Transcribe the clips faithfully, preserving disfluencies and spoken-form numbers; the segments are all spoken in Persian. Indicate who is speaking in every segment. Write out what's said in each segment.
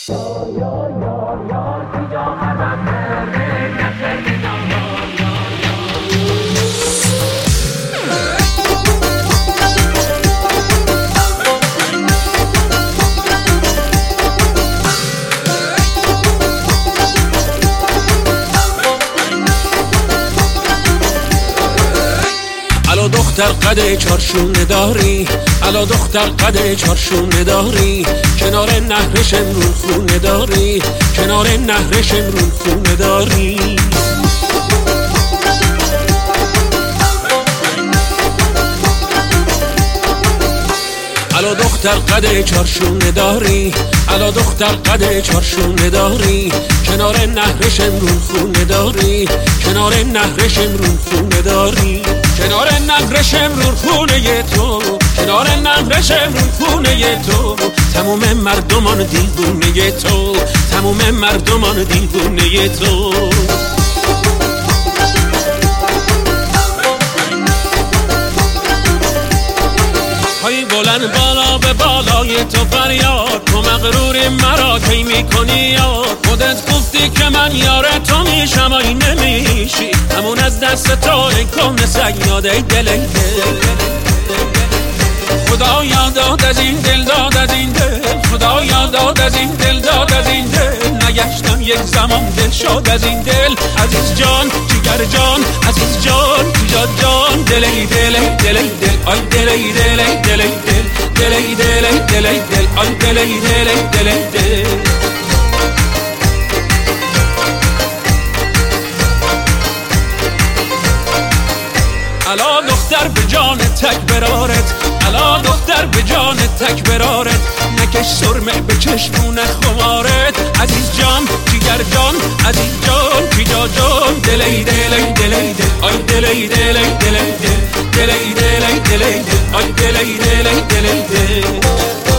Speaker 1: الا دختر قد چارشونه داری، الا دختر قد چارشونه داری، کنار نهرش امرون خونه داری، کنار نهرش امرون خونه داری. الا دختر قد چارشونه داری، الا دختر قد چارشونه داری، کنار نهرش امرون خونه داری، کنار نهرش امرون خونه داری. کنار نهرش امرون خونه تو، کنار نهرش امرون خونه تو، تموم مردمان دیوونه تو، تموم مردمان دیوونه تو. های بلند بالا به بالای تو فریاد، تو مغرور مرا کی میکنی یاد؟ خودت گفتی که من یار تو میشم ای نمیشی، همون از دست تو این کن سیاد ای دل ای دل. خدا یاد از این دل داد از این دل، خدا یاد از این دل داد از این دل. نگشتم یک زمان دل شد از این دل، عزیز جان جگر جان عزیز جان جگر جان. دل ای دل ای دل ای دل آی دل ای دل ای دل ای دل، دل ای دل ای دل ای دل آی دل ای دل ای دل ای دل. الا دختر به جان تک برارت، الا دختر به جان تک برارت، نکش سرمه به چشمون خمارت. عزیز جان جگر جان عزیز جان پیجا جان. دل ای دل ای دل ای دل آی دل ای دل ای دل ای دل، دل ای دل ای دل ای دل آی دل ای دل ای دل ای دل.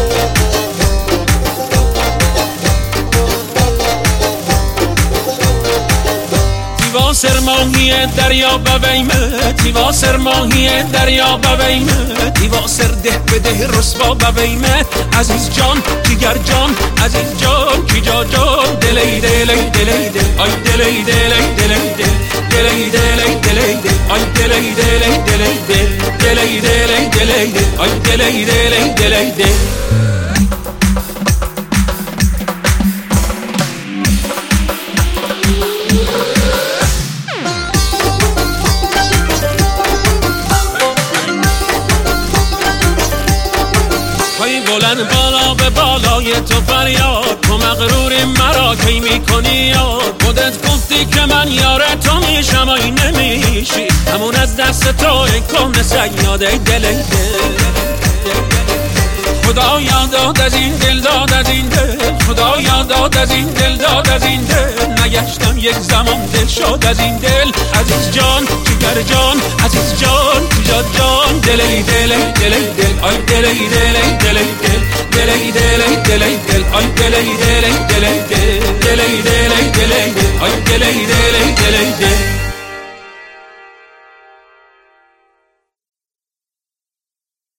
Speaker 1: تیواسر ماهی دریا بویمه، تیواسر ماهی دریا بویمه، تیواسر ده به ده رسوا بویمه. عزیز جان جگر جان عزیز جان پیجا جان. دل ای دل ای دل ای دل آی دل ای دل ای دل ای دل، دل ای دل ای دل ای دل آی دل ای دل ای دل ای دل، دل ای دل ای دل ای دل آی دل ای دل ای دل ای دل. بلند بالا به بالای تو فریاد، تو مغرور مرا کی میکنی یاد؟ خودت گفتی که من یار تو میشم ای نمیشی، همون از دست تو این کن سیاد ای دل ای دل. خدا یاد از این دل داد از این دل، خدا یاد از این دل داد از این دل. نگشتم یک زمان دل شد از این دل، عزیز جان جگر جان عزیز جان جگر جان. دل ای دل ای دل ای دل آی دل ای دل ای دل ای دل، دل ای دل ای دل ای دل آی دل ای دل ای دل ای دل، دل ای دل ای دل ای دل آی دل ای دل ای دل ای دل.